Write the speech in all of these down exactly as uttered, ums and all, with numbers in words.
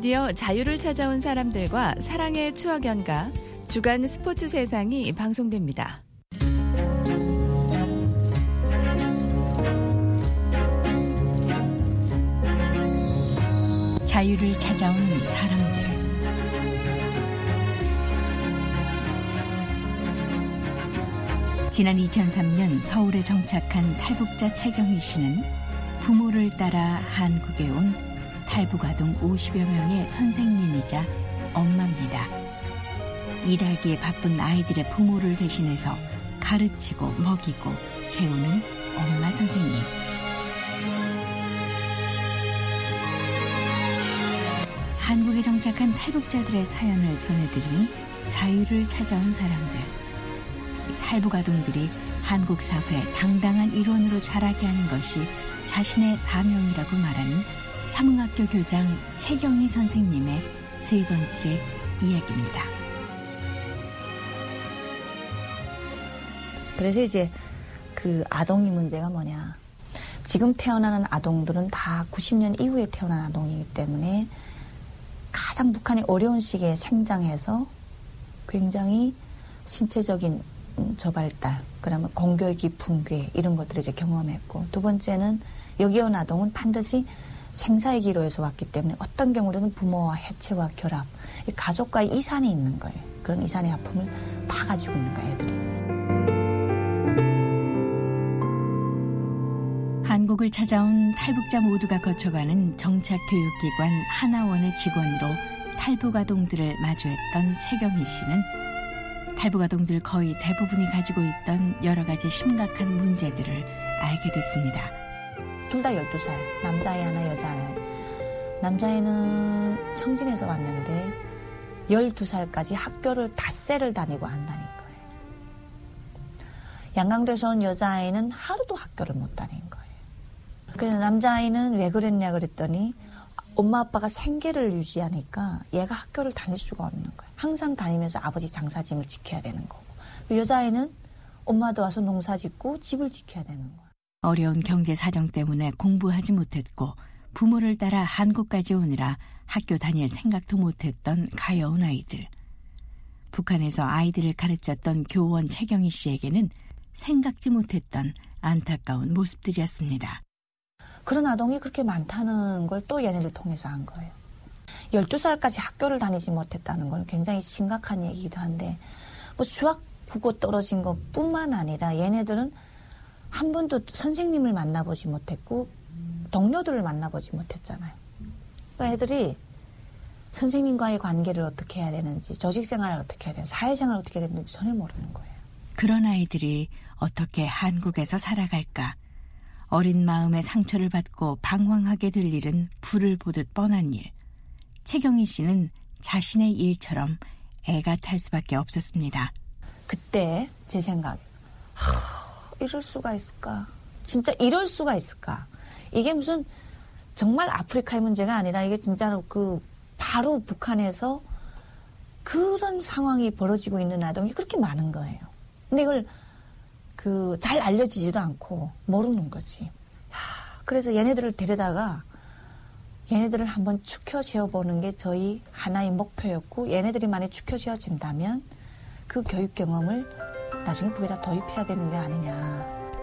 드디어 자유를 찾아온 사람들과 사랑의 추억 연가 주간 스포츠 세상이 방송됩니다. 자유를 찾아온 사람들. 지난 이천삼 년 서울에 정착한 탈북자 최경희 씨는 부모를 따라 한국에 온 탈북아동 오십여 명의 선생님이자 엄마입니다. 일하기에 바쁜 아이들의 부모를 대신해서 가르치고 먹이고 재우는 엄마 선생님. 한국에 정착한 탈북자들의 사연을 전해드리는 자유를 찾아온 사람들. 탈북 아동들이 한국 사회의 당당한 일원으로 자라게 하는 것이 자신의 사명이라고 말하는 삼흥학교 교장 최경희 선생님의 세 번째 이야기입니다. 그래서 이제 그 아동이 문제가 뭐냐. 지금 태어나는 아동들은 다 구십 년 이후에 태어난 아동이기 때문에 가장 북한이 어려운 시기에 생장해서 굉장히 신체적인 저발달, 그러면 공교육이 붕괴 이런 것들을 이제 경험했고, 두 번째는 여기 온 아동은 반드시 생사의 기로에서 왔기 때문에 어떤 경우에는 부모와 해체와 결합, 가족과의 이산이 있는 거예요. 그런 이산의 아픔을 다 가지고 있는 거예요, 애들이. 한국을 찾아온 탈북자 모두가 거쳐가는 정착교육기관 하나원의 직원으로 탈북 아동들을 마주했던 최경희 씨는 탈북 아동들 거의 대부분이 가지고 있던 여러 가지 심각한 문제들을 알게 됐습니다. 둘 다 열두 살, 남자애 하나, 여자애. 남자애는 청진에서 왔는데 열두 살까지 학교를 닷새를 다니고 안 다닌 거예요. 양강도에서 온 여자아이는 하루도 학교를 못 다닌 거예요. 그래서 남자아이는 왜 그랬냐 그랬더니 엄마 아빠가 생계를 유지하니까 얘가 학교를 다닐 수가 없는 거예요. 항상 다니면서 아버지 장사짐을 지켜야 되는 거고. 여자아이는 엄마도 와서 농사 짓고 집을 지켜야 되는 거예요. 어려운 경제 사정 때문에 공부하지 못했고 부모를 따라 한국까지 오느라 학교 다닐 생각도 못했던 가여운 아이들. 북한에서 아이들을 가르쳤던 교원 최경희 씨에게는 생각지 못했던 안타까운 모습들이었습니다. 그런 아동이 그렇게 많다는 걸 또 얘네들 통해서 한 거예요. 열두 살까지 학교를 다니지 못했다는 건 굉장히 심각한 얘기이기도 한데, 뭐 수학, 국어 떨어진 것뿐만 아니라 얘네들은 한 번도 선생님을 만나보지 못했고 동료들을 만나보지 못했잖아요. 그러니까 애들이 선생님과의 관계를 어떻게 해야 되는지, 조직생활을 어떻게 해야 되는지, 사회생활을 어떻게 해야 되는지 전혀 모르는 거예요. 그런 아이들이 어떻게 한국에서 살아갈까? 어린 마음에 상처를 받고 방황하게 될 일은 불을 보듯 뻔한 일. 최경희 씨는 자신의 일처럼 애가 탈 수밖에 없었습니다. 그때 제 생각, 하, 이럴 수가 있을까? 진짜 이럴 수가 있을까? 이게 무슨 정말 아프리카의 문제가 아니라 이게 진짜로 그 바로 북한에서 그런 상황이 벌어지고 있는 아동이 그렇게 많은 거예요. 근데 이걸 그 잘 알려지지도 않고 모르는 거지. 하, 그래서 얘네들을 데려다가 얘네들을 한번 축혀 세워보는 게 저희 하나의 목표였고, 얘네들이 만약 축혀 세워진다면 그 교육 경험을 나중에 북에다 도입해야 되는 게 아니냐.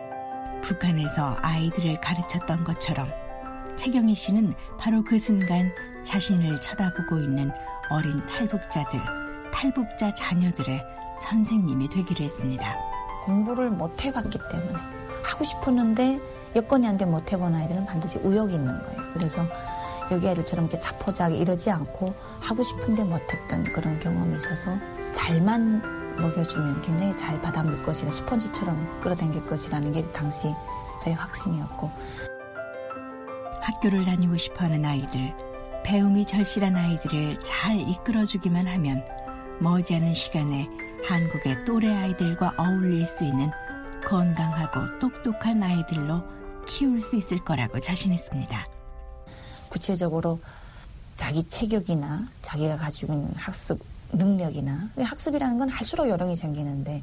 북한에서 아이들을 가르쳤던 것처럼 최경희 씨는 바로 그 순간 자신을 쳐다보고 있는 어린 탈북자들, 탈북자 자녀들의 선생님이 되기로 했습니다. 공부를 못 해봤기 때문에 하고 싶었는데 여건이 안 돼 못 해본 아이들은 반드시 우욕이 있는 거예요. 그래서 여기 애들처럼 이렇게 자포자기 이러지 않고 하고 싶은데 못했던 그런 경험이 있어서 잘만 먹여주면 굉장히 잘 받아물 것이라, 스펀지처럼 끌어당길 것이라는 게 당시 저희 확신이었고. 학교를 다니고 싶어하는 아이들, 배움이 절실한 아이들을 잘 이끌어주기만 하면 머지않은 시간에 한국의 또래 아이들과 어울릴 수 있는 건강하고 똑똑한 아이들로 키울 수 있을 거라고 자신했습니다. 구체적으로 자기 체격이나 자기가 가지고 있는 학습 능력이나, 학습이라는 건 할수록 요령이 생기는데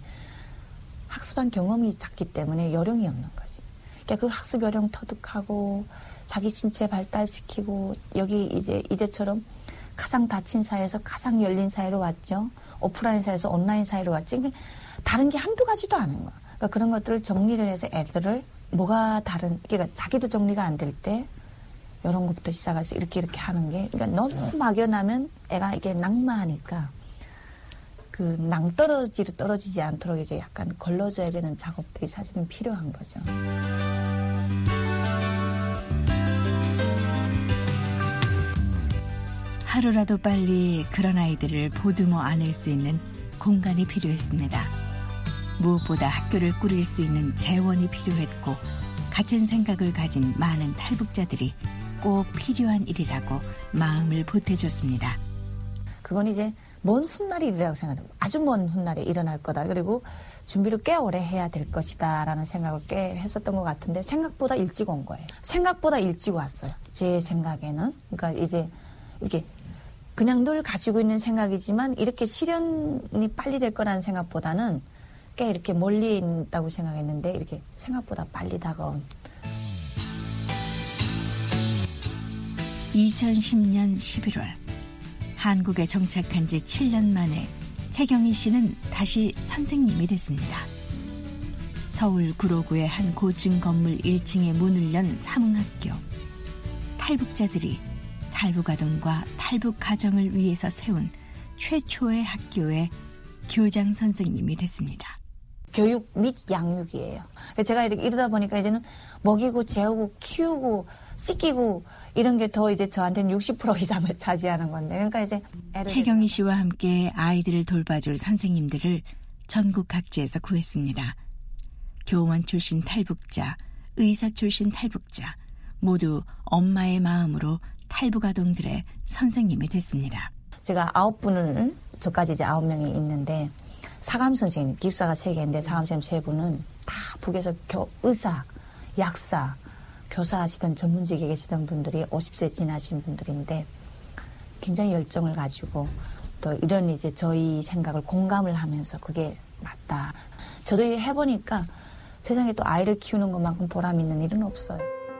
학습한 경험이 작기 때문에 요령이 없는 거지. 그러니까 그 학습 요령 터득하고 자기 신체 발달시키고 여기 이제 이제처럼 가장 닫힌 사회에서 가장 열린 사회로 왔죠. 오프라인 사회에서 온라인 사회로 왔죠. 근데 다른 게 한두 가지도 않은 거야. 그러니까 그런 것들을 정리를 해서 애들을 뭐가 다른, 그러니까 자기도 정리가 안 될 때 이런 것부터 시작해서 이렇게 이렇게 하는 게, 그러니까 너무 막연하면 애가 이게 낙마하니까 그 낭떠러지로 떨어지지 않도록 이제 약간 걸러줘야 되는 작업들이 사실은 필요한 거죠. 하루라도 빨리 그런 아이들을 보듬어 안을 수 있는 공간이 필요했습니다. 무엇보다 학교를 꾸릴 수 있는 재원이 필요했고 같은 생각을 가진 많은 탈북자들이 꼭 필요한 일이라고 마음을 보태줬습니다. 그건 이제 먼 훗날의 일이라고 생각해요. 아주 먼 훗날에 일어날 거다. 그리고 준비를 꽤 오래 해야 될 것이다 라는 생각을 꽤 했었던 것 같은데 생각보다 일찍 온 거예요. 생각보다 일찍 왔어요. 제 생각에는. 그러니까 이제 이렇게 그냥 늘 가지고 있는 생각이지만 이렇게 실현이 빨리 될 거라는 생각보다는 꽤 이렇게 멀리 있다고 생각했는데 이렇게 생각보다 빨리 다가온. 이천십 년 십일월 한국에 정착한 지 칠 년 만에 최경희 씨는 다시 선생님이 됐습니다. 서울 구로구의 한 고층 건물 일 층에 문을 연 사문학교. 탈북자들이 탈북아동과 탈북 가정을 위해서 세운 최초의 학교의 교장 선생님이 됐습니다. 교육 및 양육이에요. 제가 이렇게 이러다 보니까 이제는 먹이고 재우고 키우고 씻기고 이런 게 더 이제 저한테는 육십 퍼센트 이상을 차지하는 건데. 그러니까 이제 최경희 씨와 함께 아이들을 돌봐줄 선생님들을 전국 각지에서 구했습니다. 교원 출신 탈북자, 의사 출신 탈북자, 모두 엄마의 마음으로 탈북 아동들의 선생님이 됐습니다. 제가 아홉 분을, 저까지 이제 아홉 명이 있는데 사감 선생님, 기숙사가 세 개인데 사감 선생님 세 분은 다 북에서 교, 의사, 약사, 교사하시던 전문직에 계시던 분들이 오십 세 지나신 분들인데 굉장히 열정을 가지고 또 이런 이제 저희 생각을 공감을 하면서 그게 맞다. 저도 해보니까 세상에 또 아이를 키우는 것만큼 보람 있는 일은 없어요.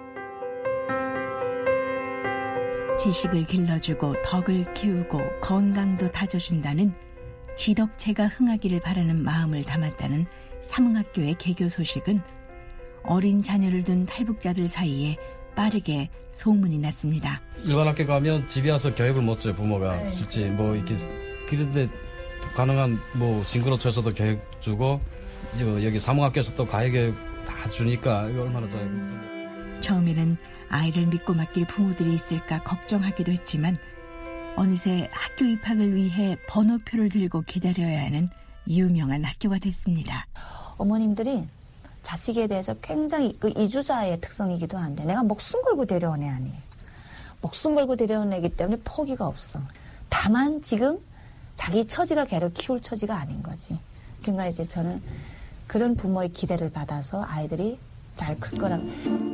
지식을 길러주고 덕을 키우고 건강도 다져준다는 지덕체가 흥하기를 바라는 마음을 담았다는 사문학교의 개교 소식은 어린 자녀를 둔 탈북자들 사이에 빠르게 소문이 났습니다. 일반 학교 가면 집에 와서 교육을 못 줘요. 부모가 네. 솔직히 뭐 이렇게 그런데 가능한 뭐 싱크로쳐서도 교육 주고 여기 사문학교에서 또 가해교육 다 주니까 이거 얼마나 좋아요. 처음에는 아이를 믿고 맡길 부모들이 있을까 걱정하기도 했지만 어느새 학교 입학을 위해 번호표를 들고 기다려야 하는 유명한 학교가 됐습니다. 어머님들이 자식에 대해서 굉장히 그 이주자의 특성이기도 한데 내가 목숨 걸고 데려온 애 아니에요. 목숨 걸고 데려온 애이기 때문에 포기가 없어. 다만 지금 자기 처지가 걔를 키울 처지가 아닌 거지. 그러니까 이제 저는 그런 부모의 기대를 받아서 아이들이 잘 클 거라고.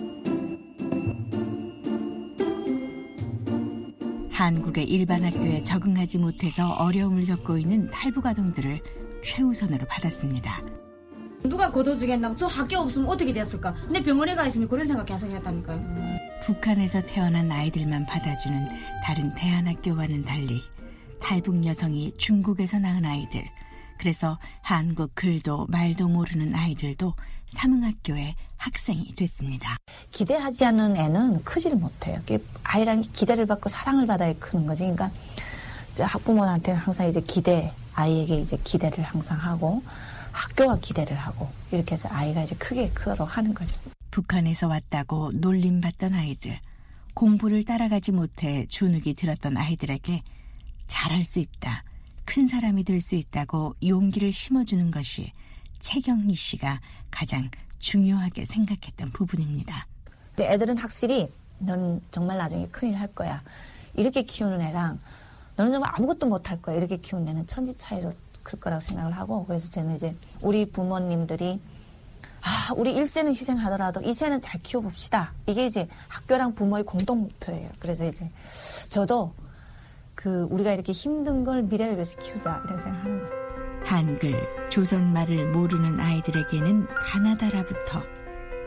한국의 일반 학교에 적응하지 못해서 어려움을 겪고 있는 탈북 아동들을 최우선으로 받았습니다. 누가 걷어주겠나고 저 학교 없으면 어떻게 됐을까? 내 병원에 가 있으면 그런 생각 계속 했다니까요. 북한에서 태어난 아이들만 받아주는 다른 대한학교와는 달리 탈북 여성이 중국에서 낳은 아이들, 그래서 한국 글도 말도 모르는 아이들도 사문학교의 학생이 됐습니다. 기대하지 않는 애는 크지를 못해요. 아이라는 게 기대를 받고 사랑을 받아야 크는 거지. 그러니까 학부모한테 항상 이제 기대, 아이에게 이제 기대를 항상 하고 학교가 기대를 하고 이렇게 해서 아이가 이제 크게 크도록 하는 거죠. 북한에서 왔다고 놀림받던 아이들, 공부를 따라가지 못해 주눅이 들었던 아이들에게 잘할 수 있다, 큰 사람이 될 수 있다고 용기를 심어주는 것이 최경희 씨가 가장 중요하게 생각했던 부분입니다. 근데 애들은 확실히 넌 정말 나중에 큰일 할 거야. 이렇게 키우는 애랑 너는 정말 아무것도 못할 거야. 이렇게 키우는 애는 천지 차이로 클 거라고 생각을 하고, 그래서 저는 이제 우리 부모님들이 아, 우리 일 세는 희생하더라도 이 세는 잘 키워봅시다. 이게 이제 학교랑 부모의 공동 목표예요. 그래서 이제 저도 그 우리가 이렇게 힘든 걸 미래를 위해서 키우자 이런 생각하는 거예요. 한글, 조선말을 모르는 아이들에게는 가나다라부터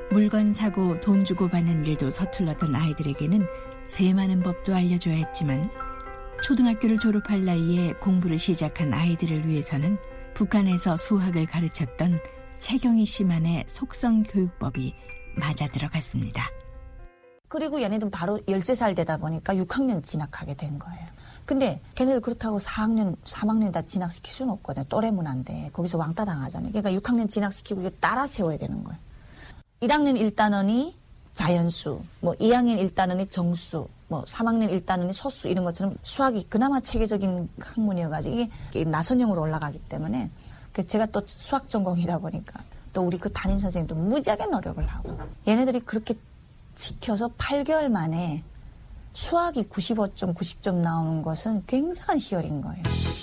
물건 사고 돈 주고 받는 일도 서툴렀던 아이들에게는 세마는 법도 알려줘야 했지만 초등학교를 졸업할 나이에 공부를 시작한 아이들을 위해서는 북한에서 수학을 가르쳤던 최경희 씨만의 속성교육법이 맞아들어갔습니다. 그리고 얘네들은 바로 열세 살 되다 보니까 육 학년 진학하게 된 거예요. 근데 걔네들 그렇다고 사 학년, 삼 학년 다 진학시킬 수는 없거든요. 또래 문화인데 거기서 왕따 당하잖아요. 그러니까 육 학년 진학시키고 이게 따라 세워야 되는 거예요. 일 학년 일 단원이 자연수, 뭐 이 학년 일 단원이 정수, 뭐 삼 학년 일 단원이 소수 이런 것처럼 수학이 그나마 체계적인 학문이어가지고 이게 나선형으로 올라가기 때문에 제가 또 수학 전공이다 보니까 또 우리 그 담임 선생님도 무지하게 노력을 하고 얘네들이 그렇게 지켜서 팔 개월 만에 수학이 구십오 점, 구십 점 나오는 것은 굉장한 희열인 거예요.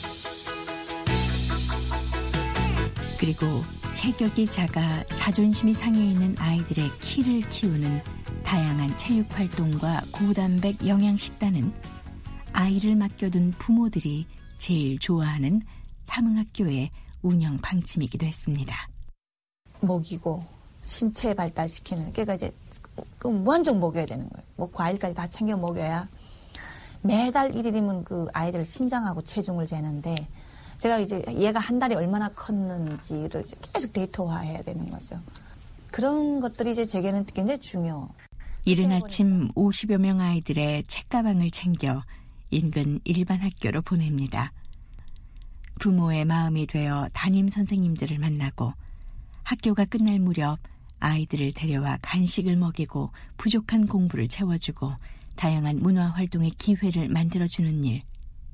그리고 체격이 작아 자존심이 상해 있는 아이들의 키를 키우는 다양한 체육활동과 고단백 영양식단은 아이를 맡겨둔 부모들이 제일 좋아하는 삼흥학교의 운영 방침이기도 했습니다. 먹이고 신체 발달시키는, 그러니까 이제 그 무한정 먹여야 되는 거예요. 뭐 과일까지 다 챙겨 먹여야 매달 일일이면 그 아이들 신장하고 체중을 재는데 제가 이제 얘가 한 달에 얼마나 컸는지를 계속 데이터화해야 되는 거죠. 그런 것들이 이제 제게는 굉장히 중요. 이른 아침 오십여 명 아이들의 책가방을 챙겨 인근 일반 학교로 보냅니다. 부모의 마음이 되어 담임 선생님들을 만나고 학교가 끝날 무렵 아이들을 데려와 간식을 먹이고 부족한 공부를 채워주고 다양한 문화활동의 기회를 만들어주는 일.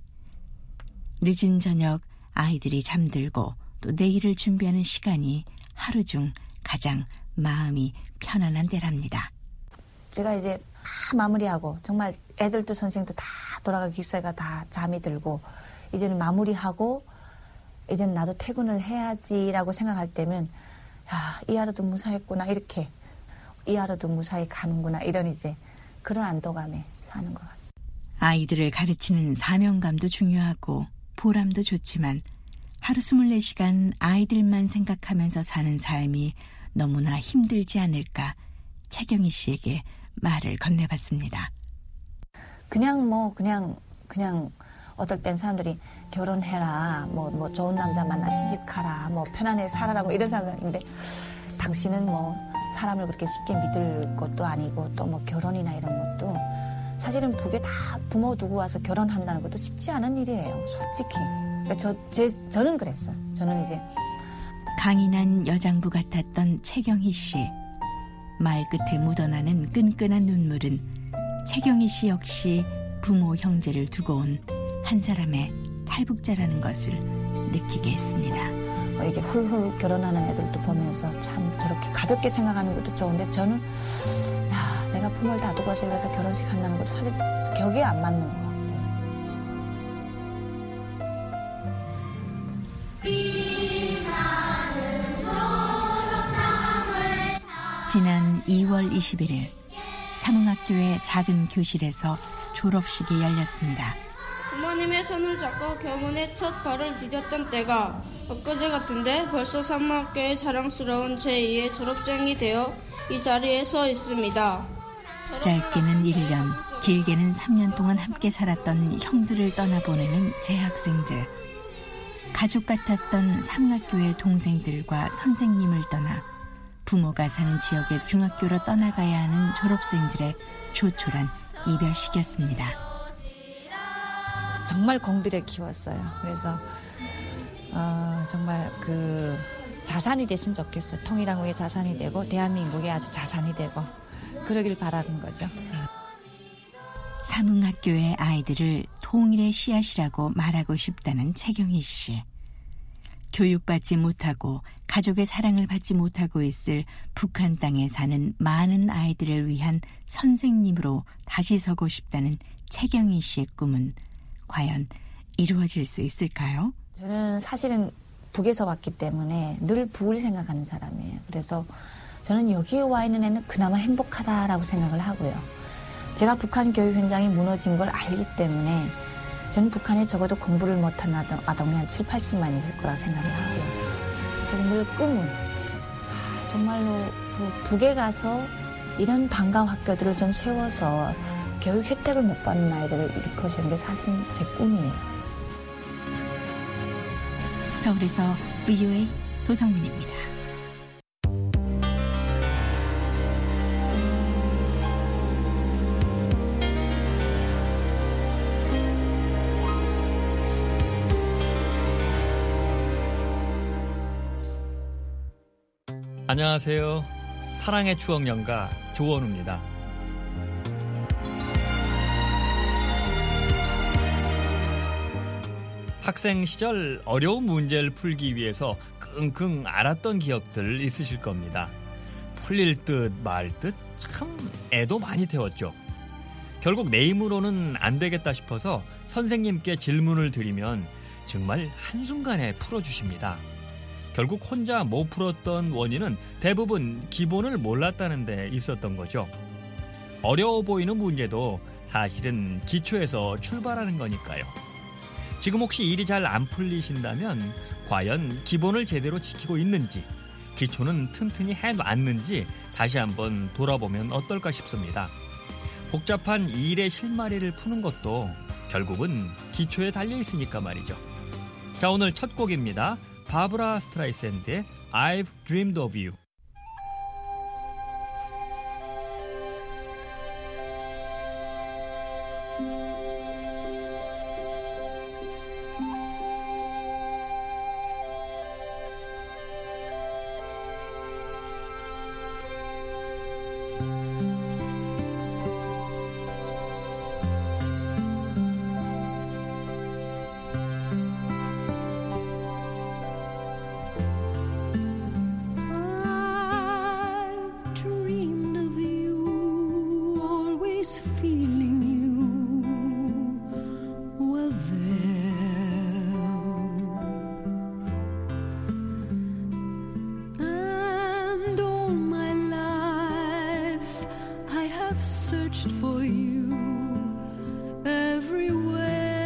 늦은 저녁 아이들이 잠들고 또 내일을 준비하는 시간이 하루 중 가장 마음이 편안한 때랍니다. 제가 이제 다 마무리하고 정말 애들도 선생님도 다 돌아가기 기사가 다 잠이 들고 이제는 마무리하고 이제는 나도 퇴근을 해야지라고 생각할 때면 야, 이 하루도 무사했구나 이렇게 이 하루도 무사히 가는구나 이런 이제 그런 안도감에 사는 것 같아요. 아이들을 가르치는 사명감도 중요하고 보람도 좋지만 하루 스물네 시간 아이들만 생각하면서 사는 삶이 너무나 힘들지 않을까 최경희 씨에게 말을 건네봤습니다. 그냥 뭐 그냥 그냥 어떨 땐 사람들이 결혼해라, 뭐, 뭐 좋은 남자 만나 시집 가라, 뭐 편안하게 살아라, 뭐 이런 생각인데 당신은 뭐 사람을 그렇게 쉽게 믿을 것도 아니고 또 뭐 결혼이나 이런 것도 사실은 북에 다 부모 두고 와서 결혼한다는 것도 쉽지 않은 일이에요, 솔직히. 그러니까 저, 제, 저는 그랬어요. 저는 이제 강인한 여장부 같았던 최경희 씨. 말끝에 묻어나는 끈끈한 눈물은 최경희 씨 역시 부모 형제를 두고 온 한 사람의 탈북자라는 것을 느끼게 했습니다. 이게 훌훌 결혼하는 애들도 보면서 참 저렇게 가볍게 생각하는 것도 좋은데 저는 야, 내가 부모를 다 두고 와서 가서 결혼식 한다는 것도 사실 격에 안 맞는 것 같고요. 지난 이월 이십일일 삼흥학교의 작은 교실에서 졸업식이 열렸습니다. 부모님의 손을 잡고 교문에 첫 발을 디뎠던 때가 엊그제 같은데 벌써 삼흥학교의 자랑스러운 제이의 졸업생이 되어 이 자리에 서 있습니다. 짧게는 일 년, 길게는 삼 년 동안 함께 살았던 형들을 떠나보내는 재학생들. 가족 같았던 삼흥학교의 동생들과 선생님을 떠나 부모가 사는 지역의 중학교로 떠나가야 하는 졸업생들의 조촐한 이별식이었습니다. 정말 공들여 키웠어요. 그래서 어, 정말 그 자산이 됐으면 좋겠어요. 통일한국의 자산이 되고 대한민국의 아주 자산이 되고 그러길 바라는 거죠. 삼흥학교의 아이들을 통일의 씨앗이라고 말하고 싶다는 최경희 씨. 교육받지 못하고 가족의 사랑을 받지 못하고 있을 북한 땅에 사는 많은 아이들을 위한 선생님으로 다시 서고 싶다는 최경희 씨의 꿈은 과연 이루어질 수 있을까요? 저는 사실은 북에서 왔기 때문에 늘 북을 생각하는 사람이에요. 그래서 저는 여기에 와 있는 애는 그나마 행복하다라고 생각을 하고요. 제가 북한 교육 현장이 무너진 걸 알기 때문에 저는 북한에 적어도 공부를 못한 아동, 아동이 한 칠팔십만 있을 거라 생각을 하고요. 그래서 늘 꿈은 정말로 그 북에 가서 이런 방과후 학교들을 좀 세워서 교육 혜택을 못 받는 아이들을 일으켜주는 게 사실은 제 꿈이에요. 서울에서 브이오에이 도성민입니다. 안녕하세요. 사랑의 추억 연가 조원우입니다. 학생 시절 어려운 문제를 풀기 위해서 끙끙 앓았던 기억들 있으실 겁니다. 풀릴 듯 말 듯 참 애도 많이 태웠죠. 결국 내 힘으로는 안 되겠다 싶어서 선생님께 질문을 드리면 정말 한순간에 풀어주십니다. 결국 혼자 못 풀었던 원인은 대부분 기본을 몰랐다는 데 있었던 거죠. 어려워 보이는 문제도 사실은 기초에서 출발하는 거니까요. 지금 혹시 일이 잘 안 풀리신다면 과연 기본을 제대로 지키고 있는지, 기초는 튼튼히 해놨는지 다시 한번 돌아보면 어떨까 싶습니다. 복잡한 일의 실마리를 푸는 것도 결국은 기초에 달려있으니까 말이죠. 자, 오늘 첫 곡입니다. 바브라 스트라이샌드의 I've Dreamed of You. Searched for you everywhere.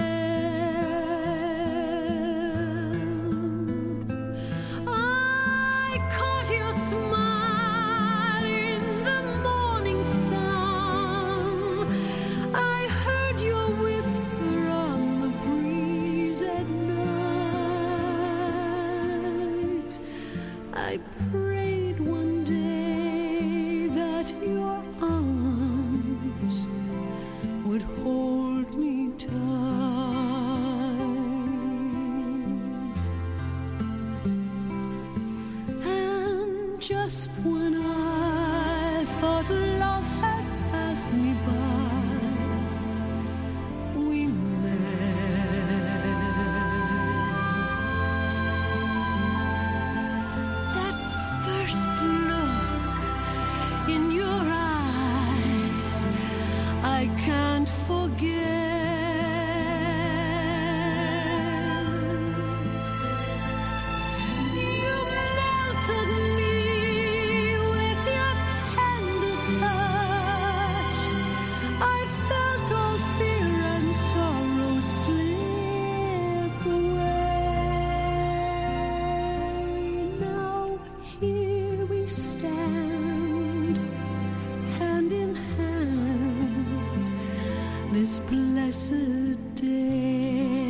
I caught your smile in the morning sun. I heard your whisper on the breeze at night. I prayed one day that your arms would hold me tight. And just when I thought love had passed me by, we met. That first look in your eyes I can't forget. You melted me with your tender touch. I felt all fear and sorrow slip away. Now here we stand, hand in hand, this blessed day.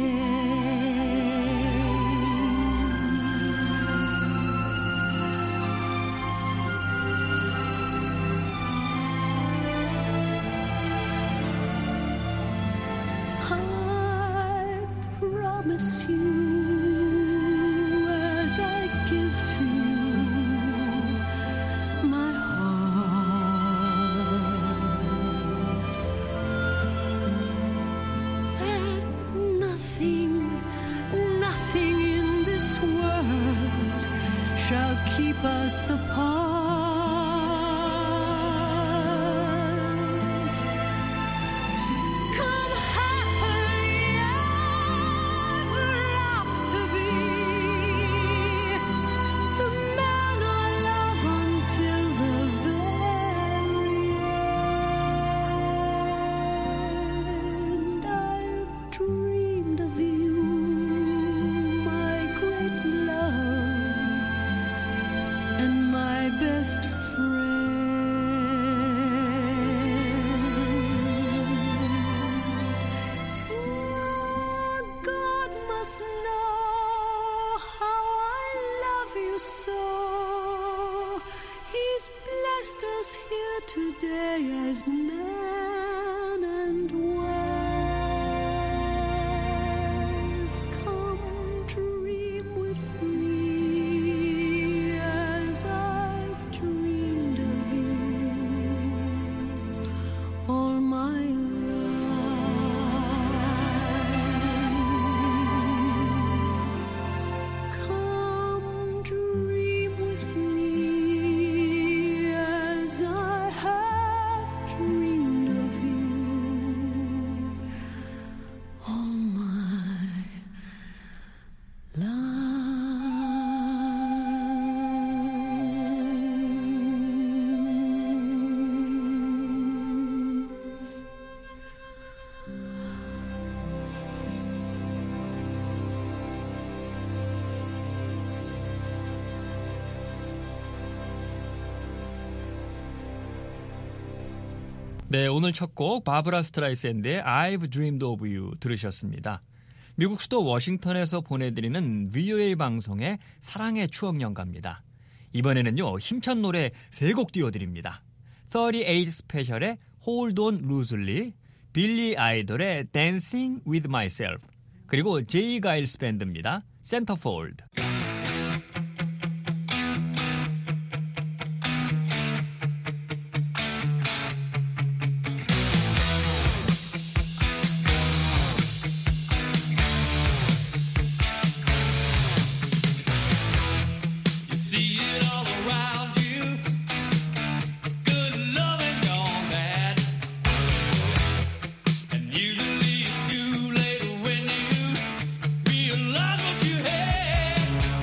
I promise you, as I give to you my heart, that nothing, nothing in this world shall keep us apart. Come happily ever after be the man I love until the very end. I've dreamed of you, my great love, and my wise man and wife, come dream with me as I've dreamed of you all my life. Come dream with me as I have dreamed of you all my life. 네, 오늘 첫 곡 바브라 스트라이샌드의 I've Dreamed of You 들으셨습니다. 미국 수도 워싱턴에서 보내드리는 브이오에이 방송의 사랑의 추억 연가입니다. 이번에는요, 힘찬 노래 세 곡 띄워드립니다. 삼십팔 스페셜의 Hold On Loosely, 빌리 아이돌의 Dancing With Myself, 그리고 제이 가일스 밴드입니다. Centerfold. You see it all around you, good loving gone bad, and usually it's too late when you realize what you had.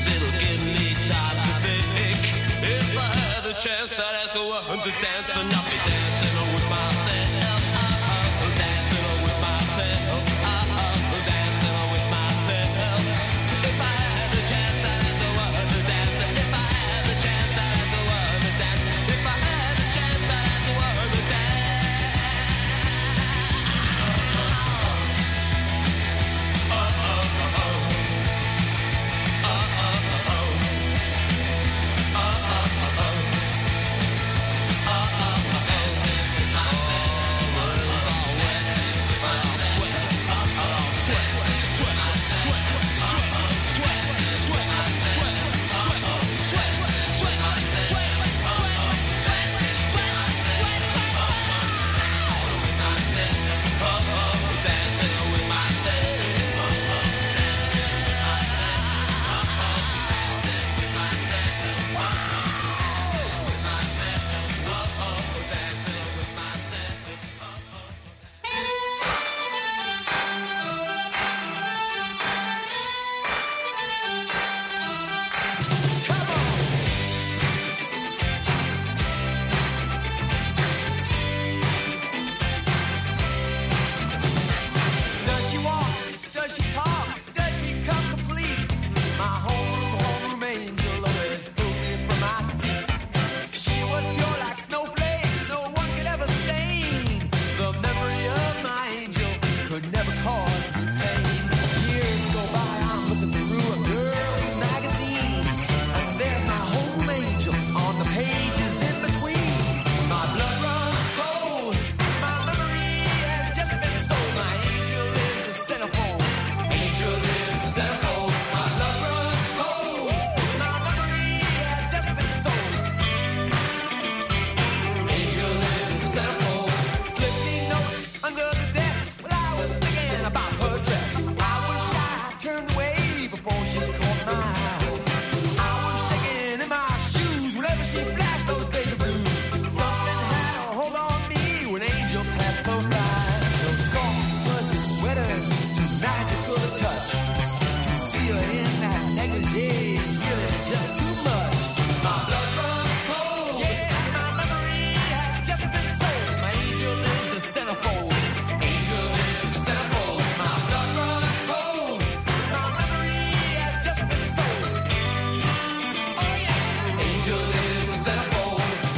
'cause it'll give me time to think. If I had the chance, I'd ask a woman to dance and not be dancing with myself. Dancing with myself. Dancing with myself. If I had the chance, I'd ask a woman to dance. If I had the chance, I'd ask a woman to dance. If I had the chance, I'd ask a woman to dance. Oh, oh, oh, oh. Does she walk? Does she talk? Does she come complete? My homeroom, homeroom angel always pulled me from my seat. She was pure like snowflakes, no one could ever stain. The memory of my angel could never cause pain. Years go by, I'm looking through a girl's magazine, and there's my homeroom angel on the pages in between. My blood runs cold, my memory has just been sold. My angel is the centerfold. Angel is the centerfold. My blood runs cold, my memory has just been sold. Angel is the centerfold. Slip me notes under the desk while I was thinking about her dress. I was shy, I turned away before she caught my eye. I was shaking in my shoes whenever she flashed those baby blues. Something had a hold on me when Angel passed close by. Those soft, fuzzy sweaters, too magical to touch. To see her in that negligee is really just too much. My blood runs cold. Yeah, my memory has just been sold. My angel is the centerfold. Angel is the centerfold. My blood runs cold. My memory has just been sold. Oh yeah. Angel is the centerfold.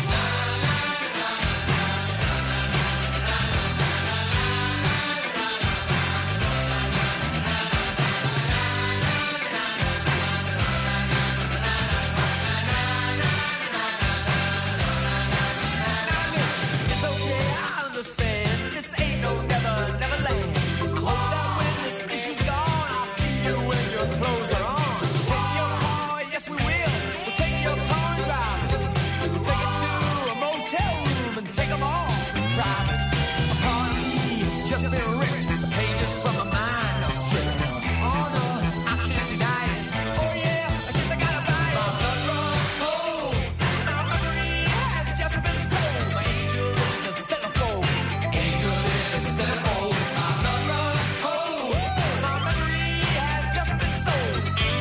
It's okay, I understand. This ain't no never, never land. Hope that when this issue's gone, I'll see you when your clothes are on. Take your car, yes we will. We'll take your car and drive it. We'll take it to a motel room and take 'em all private. A part of me has just been ripped. The pages from my mind are stripped. Oh no, I can't deny it. Oh yeah, I guess I gotta buy it. My blood runs cold. My memory has just been sold. My angel is the centerfold. Angel is the centerfold. My blood runs cold. My memory has just been sold.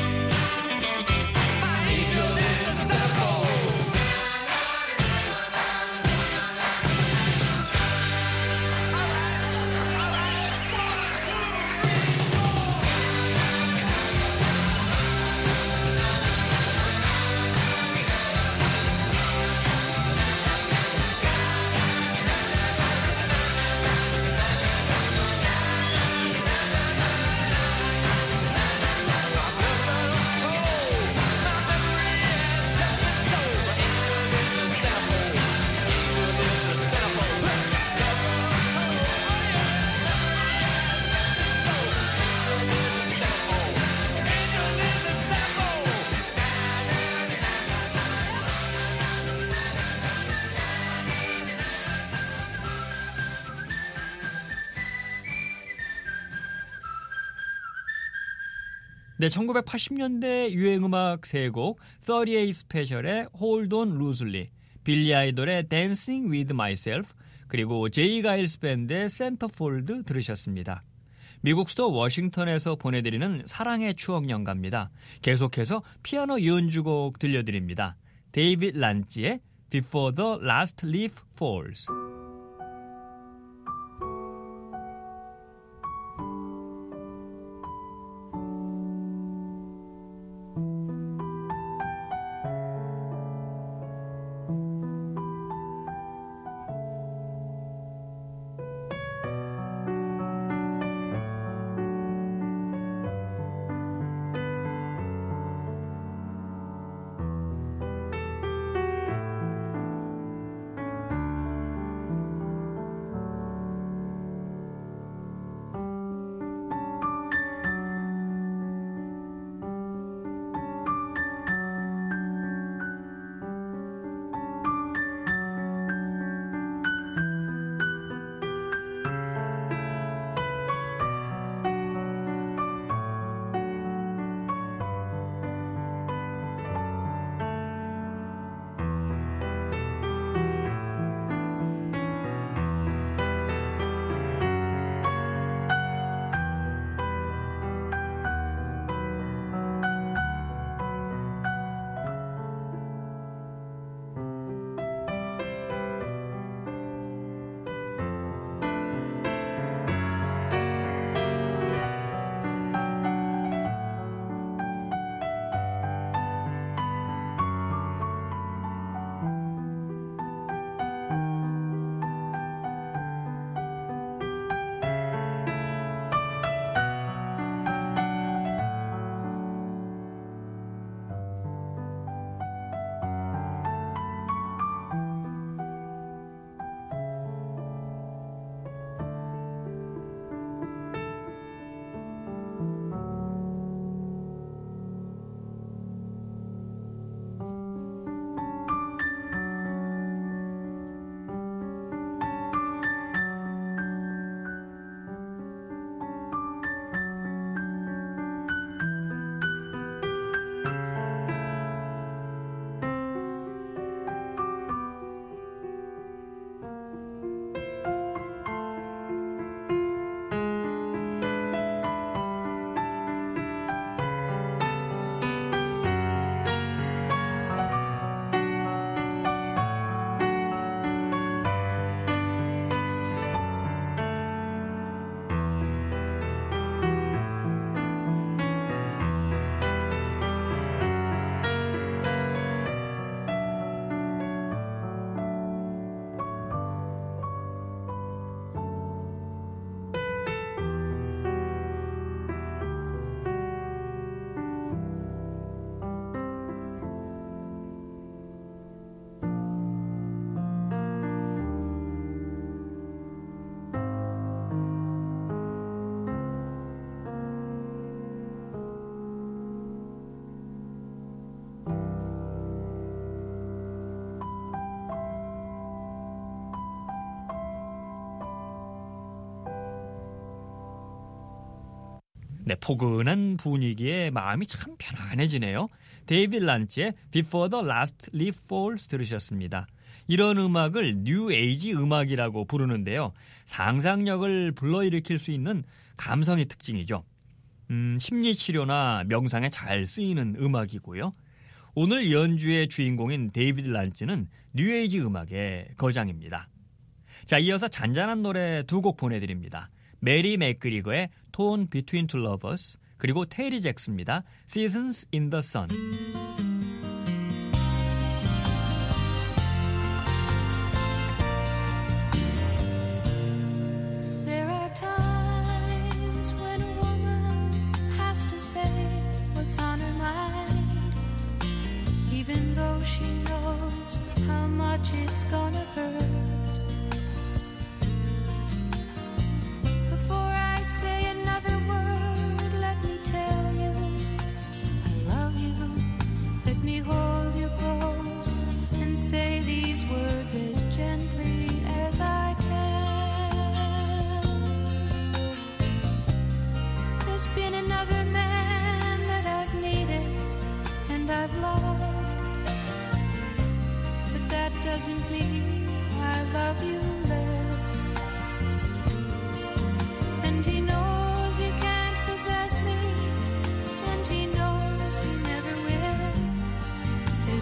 My angel is the centerfold. 네, 천구백팔십 년대 유행음악 세 곡 서티에잇 스페셜의 Hold on Loosely, 빌리 아이돌의 Dancing with Myself, 그리고 제이 가일스 밴드의 센터폴드 들으셨습니다. 미국 수도 워싱턴에서 보내드리는 사랑의 추억 연가입니다. 계속해서 피아노 연주곡 들려드립니다. 데이빗 란치의 Before the Last Leaf Falls. 네, 포근한 분위기에 마음이 참 편안해지네요. 데이빗 란치의 Before the Last Leaf Falls 들으셨습니다. 이런 음악을 뉴 에이지 음악이라고 부르는데요. 상상력을 불러일으킬 수 있는 감성의 특징이죠. 음, 심리치료나 명상에 잘 쓰이는 음악이고요. 오늘 연주의 주인공인 데이빗 란치는 뉴 에이지 음악의 거장입니다. 자, 이어서 잔잔한 노래 두 곡 보내드립니다. 메리 맥그리거의 Torn Between Two Lovers, 그리고 테리 잭스입니다. Seasons in the Sun. There are times when a woman has to say what's on her mind, even though she knows how much it's gonna hurt. Before I say another word, let me tell you I love you. Let me hold you close and say these words as gently as I can. There's been another man that I've needed and I've loved, but that doesn't mean I love you less. And he knows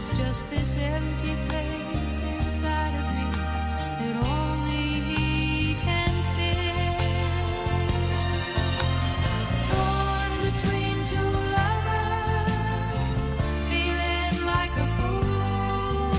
There's just this empty place inside of me that only he can fill. Torn between two lovers, feeling like a fool.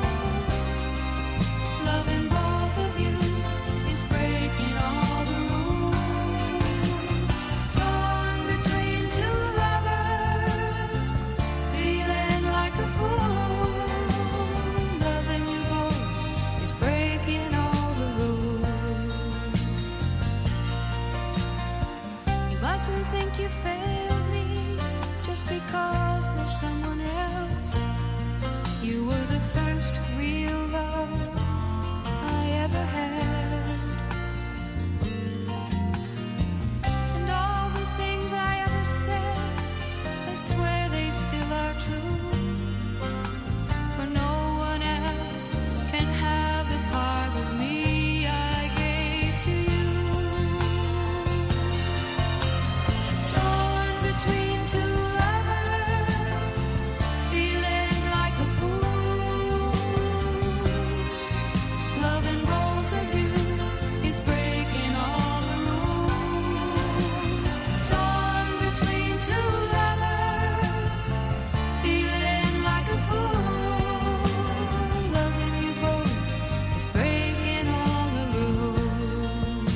Loving both of you is breaking all the rules. Torn between two lovers, feeling like a fool. Loving you both is breaking all the rules. You mustn't think you failed me just because there's someone else. You were the first real love I ever had. And all the things I ever said, I swear they still are true. For no one else can have the part of me I gave to you. Torn between two lovers, feeling like a fool. Loving both of you is breaking all the rules. Torn between two lovers, feeling like a fool. Loving you both is breaking all the rules.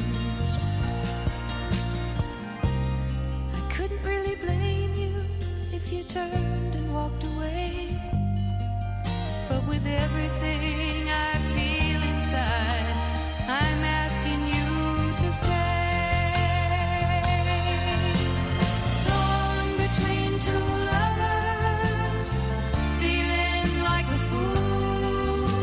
I couldn't really blame you if you turned and walked away. But with everything I feel inside, I'm asking you to stay. Torn between two lovers, feeling like a fool.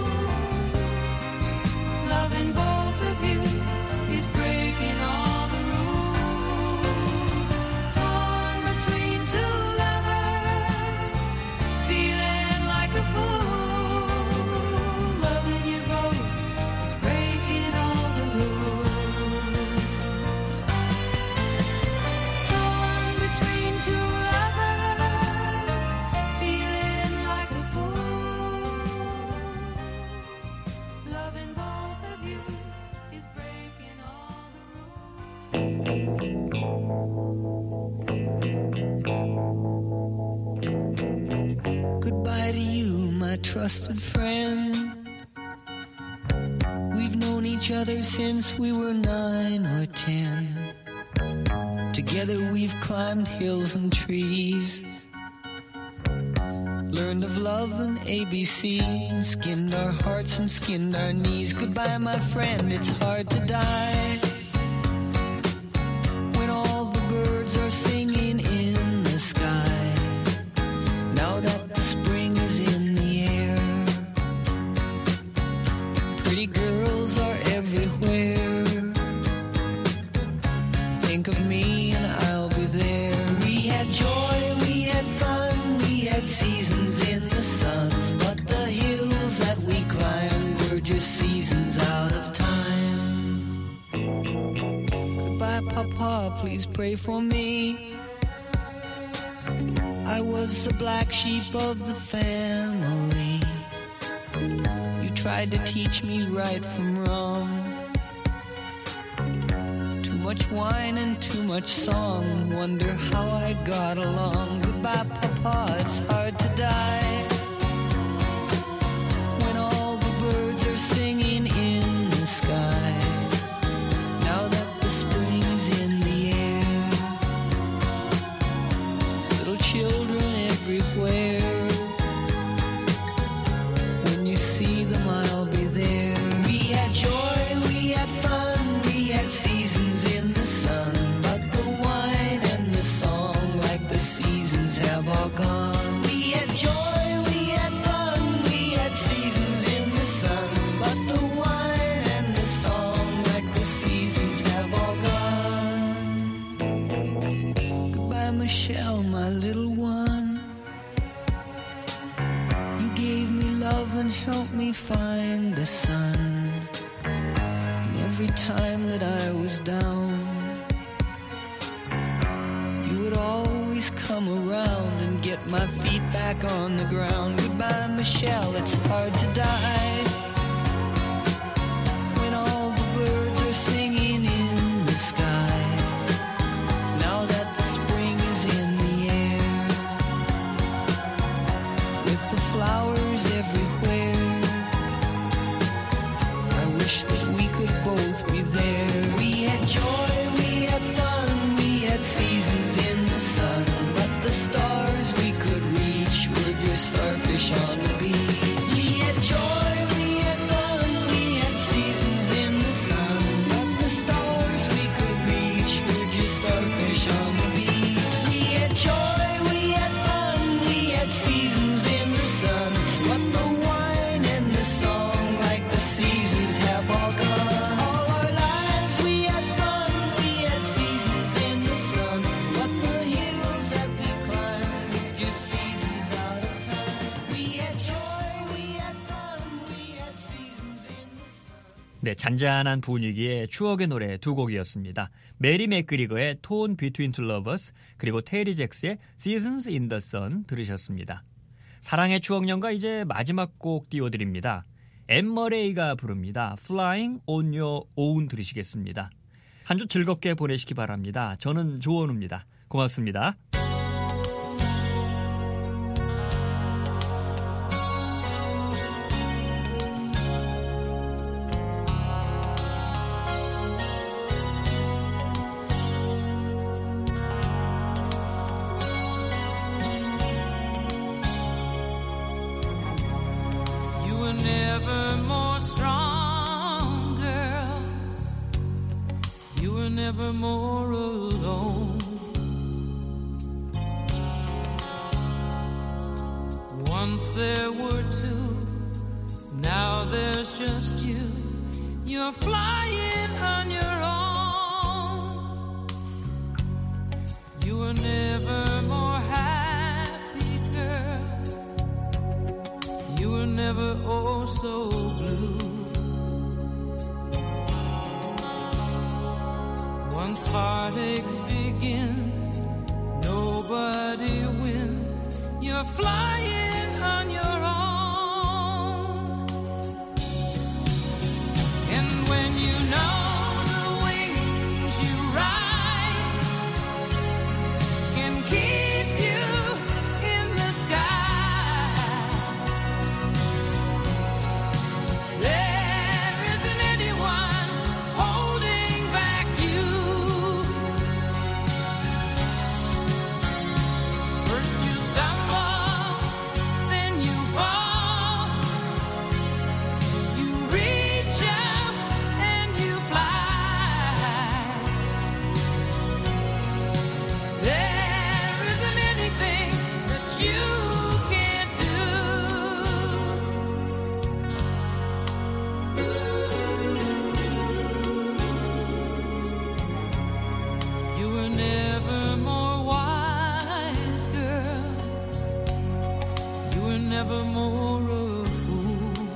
Loving both of you is breaking all the rules. Torn between two lovers, feeling like a fool. Loving you both is breaking all the rules. Torn between two lovers, feeling like a fool. Loving both of you is breaking all the rules. Goodbye to you, my trusted friend. We've known each other since we were nine or ten. Together we've climbed hills and trees, learned of love and A B C, and skinned our hearts and skinned our knees. Goodbye, my friend, it's hard to die when all the birds are singing in the sky. Now that the spring is in the air, pretty girls are everywhere. Think of me and I'll be there. We had joy, we had fun, we had seasons in the sun, but the hills that we climbed were just seasons out of time. Goodbye, Papa, please pray for me. I was the black sheep of the family. You tried to teach me right from wrong. Too much wine and too much song. Wonder how I got along. Goodbye, Papa, it's hard to die when all the birds are singing in the sky. Now that the spring is in the air, little children everywhere. When you see them, I'll be there. We had joy, we had fun, we had seasons in the sun, but the wine and the song, like the seasons, have all gone. We had joy, we had fun, we had seasons in the sun, but the wine and the song, like the seasons, have all gone. Goodbye, Michelle, my little one. You gave me love and helped me find the sun. And every time that I was down, you would always always come around and get my feet back on the ground. Goodbye, Michelle, it's hard to die when all the birds are singing in the sky. Now that the spring is in the air, with the flowers everywhere, I wish that we could both be there. We had joy, we had fun, we had seasons in the sun, but the stars we could reach were just starfish on the beach. We had joy, we had fun, we had seasons in the sun, but the stars we could reach were just starfish on the beach. We had joy, we had fun, we had seasons in the sun, but the wine and the song, like the seasons, have all gone. All our lives we had fun, we had seasons in the sun, but the hills that we climbed were just seasons out of time. We had joy, we had fun, we had seasons in the sun. 네, 잔잔한 분위기의 추억의 노래 두 곡이었습니다. 메리 맥그리거의 Torn Between Two Lovers 그리고 테리 잭스의 Seasons in the Sun 들으셨습니다. 사랑의 추억연가 이제 마지막 곡 띄워드립니다. 엠 머레이가 부릅니다. Flying on Your Own 들으시겠습니다. 한 주 즐겁게 보내시기 바랍니다. 저는 조원우입니다. 고맙습니다. You were never more strong, girl. You were never more alone. Once there were two, now there's just you. You're flying on your own. You were never more happy, girl. You were never oh so blue. Once heartaches begin, nobody wins. You're flying on your own. And when you know the wings you ride can keep you in the sky, there isn't anyone holding back you. First you stumble, then you fall. You reach out and you fly. There isn't anything that you can't do. You were never more wise, girl. You were never more a fool.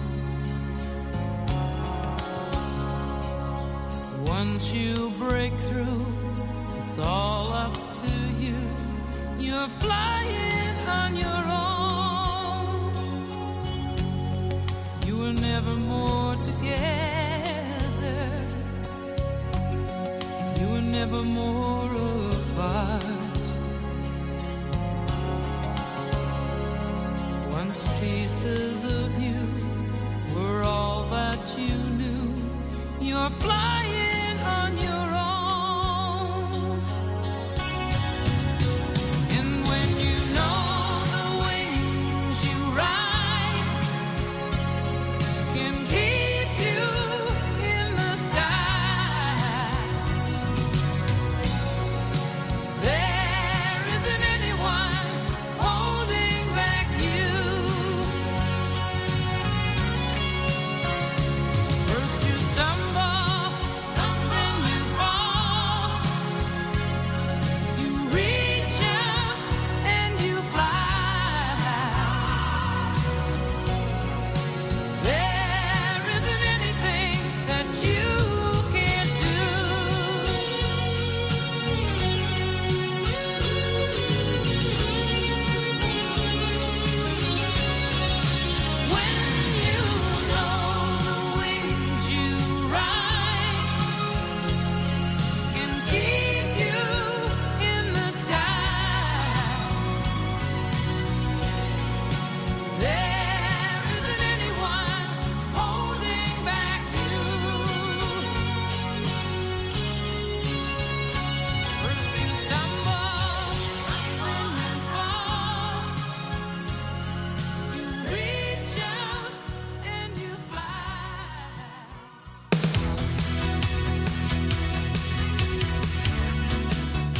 Once you break through, it's all up to you. You're flying on your own. You were never more together. You were never more apart. Once pieces of you were all that you knew. You're flying on your own. And when you know the wings you ride can keep you in the sky, there isn't anyone holding back you. First you stumble, then you fall.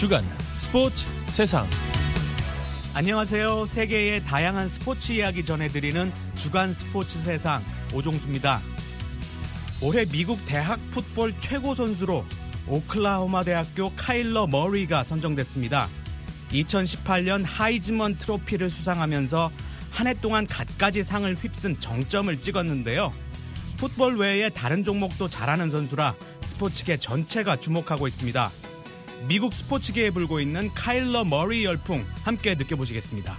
주간 스포츠 세상. 안녕하세요. 세계의 다양한 스포츠 이야기 전해드리는 주간 스포츠 세상 오종수입니다. 올해 미국 대학 풋볼 최고 선수로 오클라호마 대학교 카일러 머리가 선정됐습니다. 이천십팔 년 하이즈먼 트로피를 수상하면서 한 해 동안 갖가지 상을 휩쓴 정점을 찍었는데요. 풋볼 외에 다른 종목도 잘하는 선수라 스포츠계 전체가 주목하고 있습니다. 미국 스포츠계에 불고 있는 카일러 머리 열풍 함께 느껴보시겠습니다.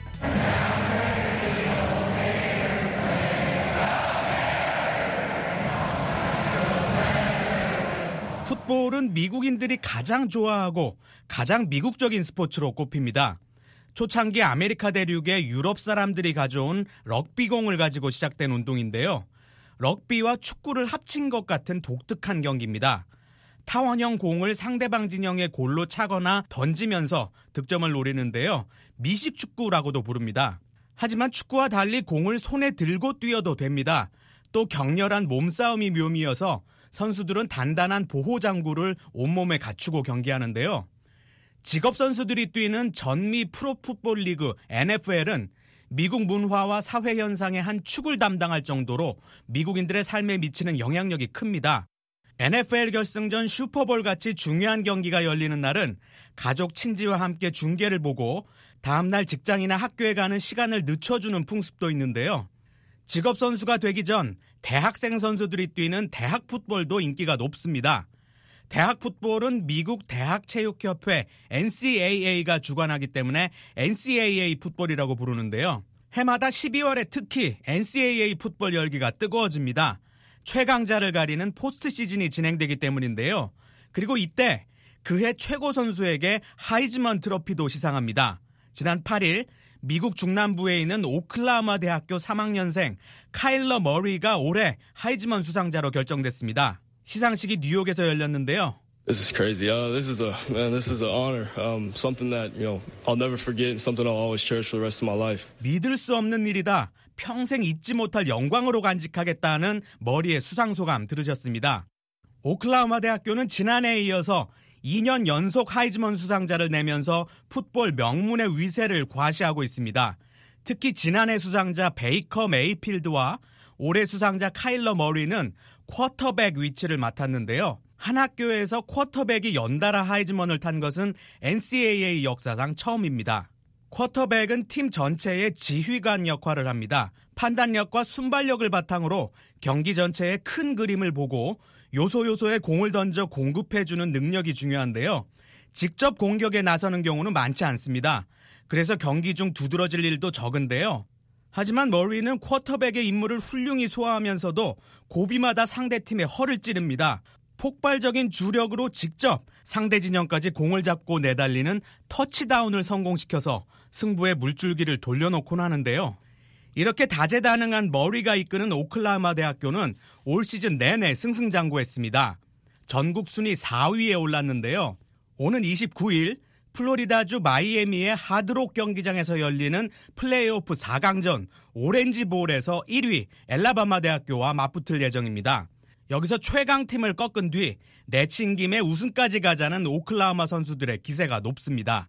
풋볼은 미국인들이 가장 좋아하고 가장 미국적인 스포츠로 꼽힙니다. 초창기 아메리카 대륙의 유럽 사람들이 가져온 럭비공을 가지고 시작된 운동인데요. 럭비와 축구를 합친 것 같은 독특한 경기입니다. 타원형 공을 상대방 진영의 골로 차거나 던지면서 득점을 노리는데요. 미식축구라고도 부릅니다. 하지만 축구와 달리 공을 손에 들고 뛰어도 됩니다. 또 격렬한 몸싸움이 묘미여서 선수들은 단단한 보호장구를 온몸에 갖추고 경기하는데요. 직업 선수들이 뛰는 전미 프로풋볼 리그 엔에프엘은 미국 문화와 사회 현상의 한 축을 담당할 정도로 미국인들의 삶에 미치는 영향력이 큽니다. 엔에프엘 결승전 슈퍼볼 같이 중요한 경기가 열리는 날은 가족 친지와 함께 중계를 보고 다음날 직장이나 학교에 가는 시간을 늦춰주는 풍습도 있는데요. 직업 선수가 되기 전 대학생 선수들이 뛰는 대학 풋볼도 인기가 높습니다. 대학 풋볼은 미국 대학체육협회 엔씨에이에이가 주관하기 때문에 엔씨에이에이 풋볼이라고 부르는데요. 해마다 십이월에 특히 엔씨에이에이 풋볼 열기가 뜨거워집니다. 최강자를 가리는 포스트 시즌이 진행되기 때문인데요. 그리고 이때 그해 최고 선수에게 하이즈먼 트로피도 시상합니다. 지난 팔 일 미국 중남부에 있는 오클라호마 대학교 삼 학년생 카일러 머리가 올해 하이즈먼 수상자로 결정됐습니다. 시상식이 뉴욕에서 열렸는데요. This is crazy. Uh, this is a man. This is an honor. Um, something that you know I'll never forget, and something I'll always cherish for the rest of my life. 믿을 수 없는 일이다. 평생 잊지 못할 영광으로 간직하겠다는 머리의 수상소감 들으셨습니다. 오클라호마 대학교는 지난해에 이어서 이 년 연속 하이즈먼 수상자를 내면서 풋볼 명문의 위세를 과시하고 있습니다. 특히 지난해 수상자 베이커 메이필드와 올해 수상자 카일러 머리는 쿼터백 위치를 맡았는데요. 한 학교에서 쿼터백이 연달아 하이즈먼을 탄 것은 엔씨에이에이 역사상 처음입니다. 쿼터백은 팀 전체의 지휘관 역할을 합니다. 판단력과 순발력을 바탕으로 경기 전체의 큰 그림을 보고 요소요소에 공을 던져 공급해주는 능력이 중요한데요. 직접 공격에 나서는 경우는 많지 않습니다. 그래서 경기 중 두드러질 일도 적은데요. 하지만 머리는 쿼터백의 임무를 훌륭히 소화하면서도 고비마다 상대팀의 허를 찌릅니다. 폭발적인 주력으로 직접 상대 진영까지 공을 잡고 내달리는 터치다운을 성공시켜서 승부의 물줄기를 돌려놓곤 하는데요. 이렇게 다재다능한 머리가 이끄는 오클라호마 대학교는 올 시즌 내내 승승장구했습니다. 전국 순위 사 위에 올랐는데요. 오는 이십구 일 플로리다주 마이애미의 하드록 경기장에서 열리는 플레이오프 사 강전 오렌지볼에서 일 위 엘라바마 대학교와 맞붙을 예정입니다. 여기서 최강팀을 꺾은 뒤 내친 김에 우승까지 가자는 오클라호마 선수들의 기세가 높습니다.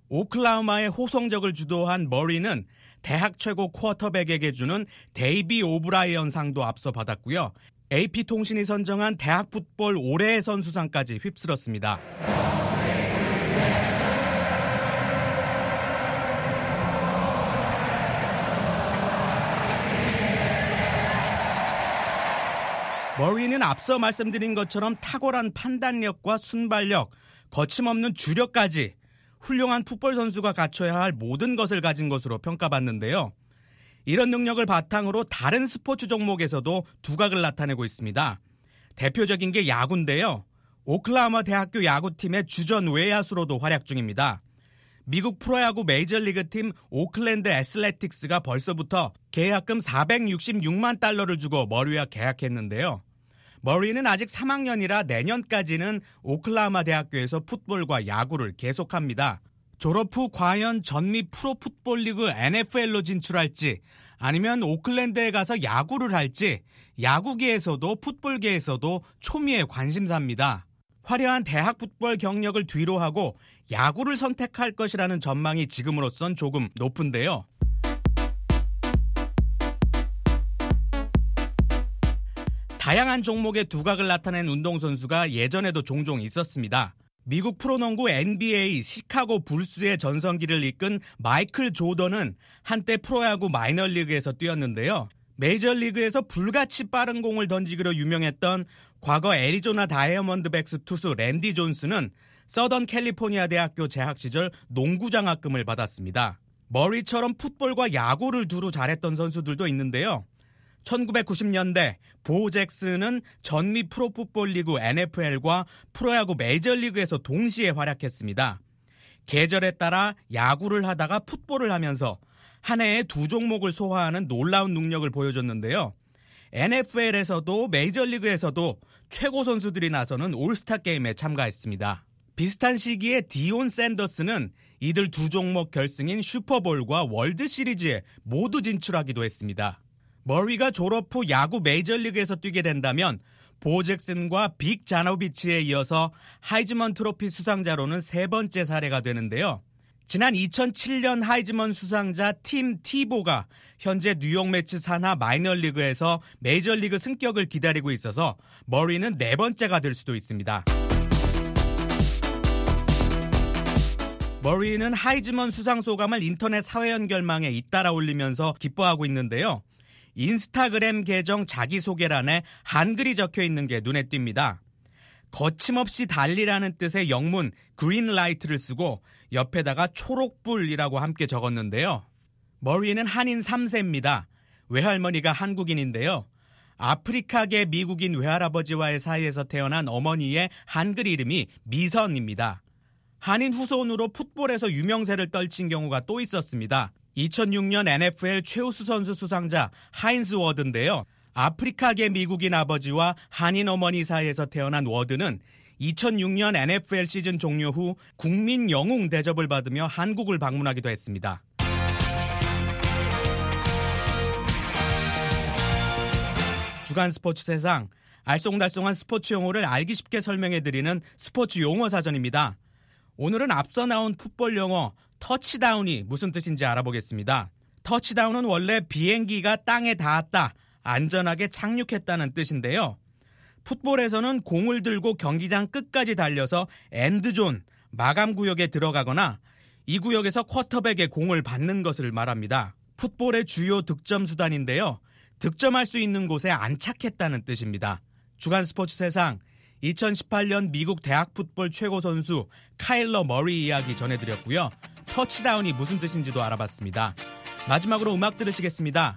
오클라호마의 호성적을 주도한 머리는 대학 최고 쿼터백에게 주는 데이비 오브라이언 상도 앞서 받았고요. 에이피통신이 선정한 대학 풋볼 올해의 선수상까지 휩쓸었습니다. 머리는 앞서 말씀드린 것처럼 탁월한 판단력과 순발력, 거침없는 주력까지 훌륭한 풋볼 선수가 갖춰야 할 모든 것을 가진 것으로 평가받는데요. 이런 능력을 바탕으로 다른 스포츠 종목에서도 두각을 나타내고 있습니다. 대표적인 게 야구인데요. 오클라호마 대학교 야구팀의 주전 외야수로도 활약 중입니다. 미국 프로야구 메이저리그팀 오클랜드 애슬레틱스가 벌써부터 계약금 사백육십육만 달러를 주고 머리와 계약했는데요. 머리는 아직 삼 학년이라 내년까지는 오클라호마 대학교에서 풋볼과 야구를 계속합니다. 졸업 후 과연 전미 프로풋볼리그 엔에프엘로 진출할지 아니면 오클랜드에 가서 야구를 할지 야구계에서도 풋볼계에서도 초미의 관심사입니다. 화려한 대학 풋볼 경력을 뒤로하고 야구를 선택할 것이라는 전망이 지금으로선 조금 높은데요. 다양한 종목의 두각을 나타낸 운동선수가 예전에도 종종 있었습니다. 미국 프로농구 엔비에이 시카고 불스의 전성기를 이끈 마이클 조던은 한때 프로야구 마이너리그에서 뛰었는데요. 메이저리그에서 불같이 빠른 공을 던지기로 유명했던 과거 애리조나 다이아몬드백스 투수 랜디 존스는 서던 캘리포니아 대학교 재학 시절 농구 장학금을 받았습니다. 머리처럼 풋볼과 야구를 두루 잘했던 선수들도 있는데요. 천구백구십 년대 보 잭슨은 전미 프로풋볼 리그 엔에프엘과 프로야구 메이저리그에서 동시에 활약했습니다. 계절에 따라 야구를 하다가 풋볼을 하면서 한 해에 두 종목을 소화하는 놀라운 능력을 보여줬는데요. 엔에프엘에서도 메이저리그에서도 최고 선수들이 나서는 올스타 게임에 참가했습니다. 비슷한 시기에 디온 샌더스는 이들 두 종목 결승인 슈퍼볼과 월드시리즈에 모두 진출하기도 했습니다. 머리가 졸업 후 야구 메이저리그에서 뛰게 된다면 보 잭슨과 빅 자노비치에 이어서 하이즈먼 트로피 수상자로는 세 번째 사례가 되는데요. 지난 이천칠 년 하이즈먼 수상자 팀 티보가 현재 뉴욕 매츠 산하 마이너리그에서 메이저리그 승격을 기다리고 있어서 머리는 네 번째가 될 수도 있습니다. 머리는 하이즈먼 수상 소감을 인터넷 사회 연결망에 잇따라 올리면서 기뻐하고 있는데요. 인스타그램 계정 자기소개란에 한글이 적혀있는 게 눈에 띕니다. 거침없이 달리라는 뜻의 영문 그린라이트를 쓰고 옆에다가 초록불이라고 함께 적었는데요. 머리는 한인 삼 세입니다. 외할머니가 한국인인데요. 아프리카계 미국인 외할아버지와의 사이에서 태어난 어머니의 한글 이름이 미선입니다. 한인 후손으로 풋볼에서 유명세를 떨친 경우가 또 있었습니다. 이천육 년 엔에프엘 최우수 선수 수상자 하인스 워드인데요. 아프리카계 미국인 아버지와 한인 어머니 사이에서 태어난 워드는 이천육 년 엔에프엘 시즌 종료 후 국민 영웅 대접을 받으며 한국을 방문하기도 했습니다. 주간 스포츠 세상, 알쏭달쏭한 스포츠 용어를 알기 쉽게 설명해드리는 스포츠 용어 사전입니다. 오늘은 앞서 나온 풋볼 용어 터치다운이 무슨 뜻인지 알아보겠습니다. 터치다운은 원래 비행기가 땅에 닿았다, 안전하게 착륙했다는 뜻인데요. 풋볼에서는 공을 들고 경기장 끝까지 달려서 엔드존, 마감구역에 들어가거나 이 구역에서 쿼터백에 공을 받는 것을 말합니다. 풋볼의 주요 득점 수단인데요. 득점할 수 있는 곳에 안착했다는 뜻입니다. 주간 스포츠 세상, 이천십팔 년 미국 대학 풋볼 최고 선수 카일러 머리 이야기 전해드렸고요. 터치다운이 무슨 뜻인지도 알아봤습니다. 마지막으로 음악 들으시겠습니다.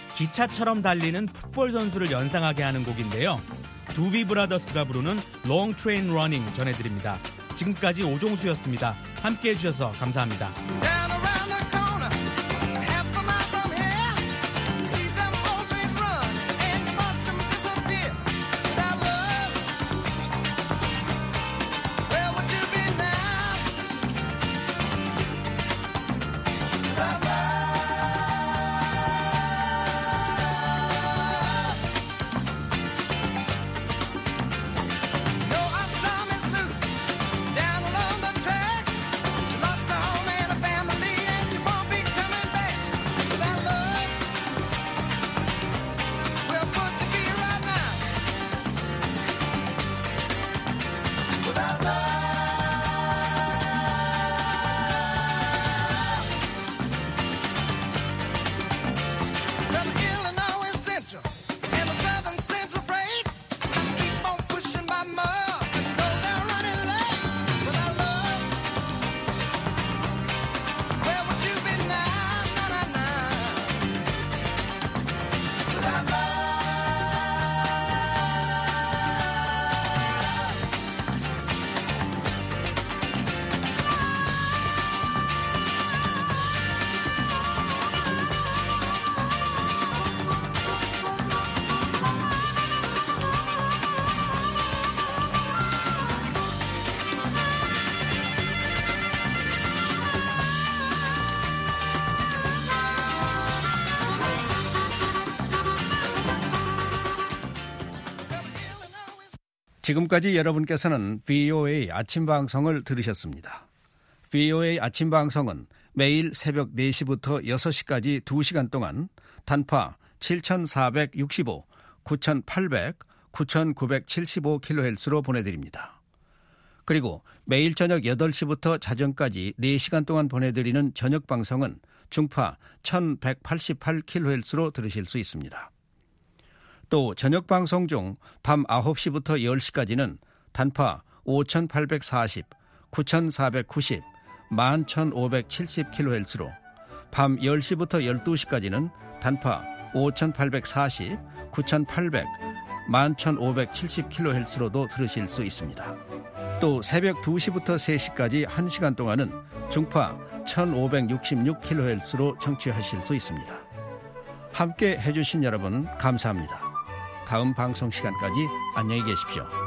기차처럼 달리는 풋볼 선수를 연상하게 하는 곡인데요. 두비 브라더스가 부르는 Long Train Running 전해드립니다. 지금까지 오종수였습니다. 함께해 주셔서 감사합니다. 지금까지 여러분께서는 브이오에이 아침 방송을 들으셨습니다. 브이오에이 아침 방송은 매일 새벽 네 시부터 여섯 시까지 두 시간 동안 단파 칠천사백육십오, 구천팔백, 구천구백칠십오 킬로헤르츠로 보내드립니다. 그리고 매일 저녁 여덟 시부터 자정까지 네 시간 동안 보내드리는 저녁 방송은 중파 천백팔십팔 킬로헤르츠로 들으실 수 있습니다. 또 저녁 방송 중 밤 아홉 시부터 열 시까지는 단파 오천팔백사십, 구천사백구십, 만 천오백칠십 킬로헤르츠로, 밤 열 시부터 열두 시까지는 단파 오천팔백사십, 구천팔백, 만 천오백칠십 킬로헤르츠로도 들으실 수 있습니다. 또 새벽 두 시부터 세 시까지 한 시간 동안은 중파 천오백육십육 킬로헤르츠로 청취하실 수 있습니다. 함께 해주신 여러분 감사합니다. 다음 방송 시간까지 안녕히 계십시오.